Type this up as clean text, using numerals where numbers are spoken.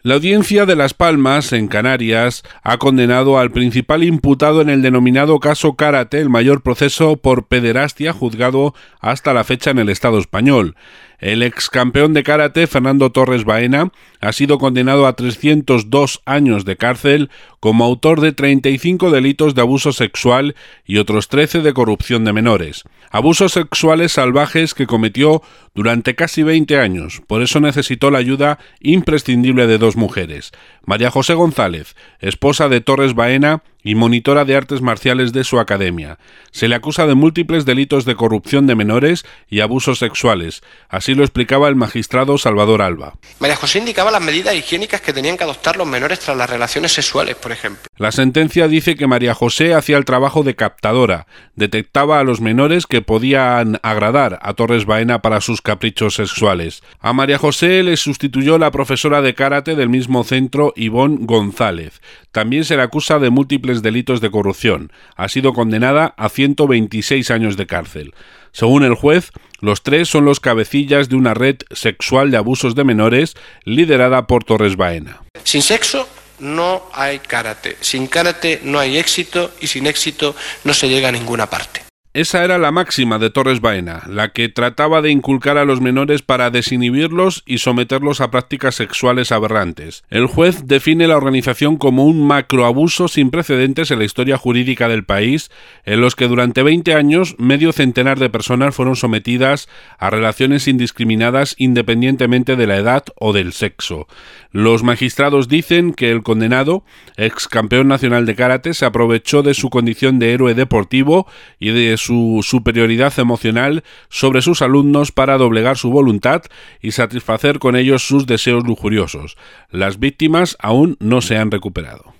La audiencia de Las Palmas, en Canarias, ha condenado al principal imputado en el denominado caso Karate, el mayor proceso por pederastia juzgado hasta la fecha en el Estado español. El ex campeón de karate, Fernando Torres Baena, ha sido condenado a 302 años de cárcel como autor de 35 delitos de abuso sexual y otros 13 de corrupción de menores. Abusos sexuales salvajes que cometió durante casi 20 años. Por eso necesitó la ayuda imprescindible de dos mujeres. María José González, esposa de Torres Baena y monitora de artes marciales de su academia. Se le acusa de múltiples delitos de corrupción de menores y abusos sexuales. Así lo explicaba el magistrado Salvador Alba. María José indicaba las medidas higiénicas que tenían que adoptar los menores tras las relaciones sexuales, por ejemplo. La sentencia dice que María José hacía el trabajo de captadora, detectaba a los menores que podían agradar a Torres Baena para sus caprichos sexuales. A María José le sustituyó la profesora de karate del mismo centro, Ivonne González. También se le acusa de múltiples delitos de corrupción. Ha sido condenada a 126 años de cárcel. Según el juez, los tres son los cabecillas de una red sexual de abusos de menores liderada por Torres Baena. Sin sexo no hay karate, sin karate no hay éxito y sin éxito no se llega a ninguna parte. Esa era la máxima de Torres Baena, la que trataba de inculcar a los menores para desinhibirlos y someterlos a prácticas sexuales aberrantes. El juez define la organización como un macroabuso sin precedentes en la historia jurídica del país, en los que durante 20 años medio centenar de personas fueron sometidas a relaciones indiscriminadas independientemente de la edad o del sexo. Los magistrados dicen que el condenado, ex campeón nacional de karate, se aprovechó de su condición de héroe deportivo y de su superioridad emocional sobre sus alumnos para doblegar su voluntad y satisfacer con ellos sus deseos lujuriosos. Las víctimas aún no se han recuperado.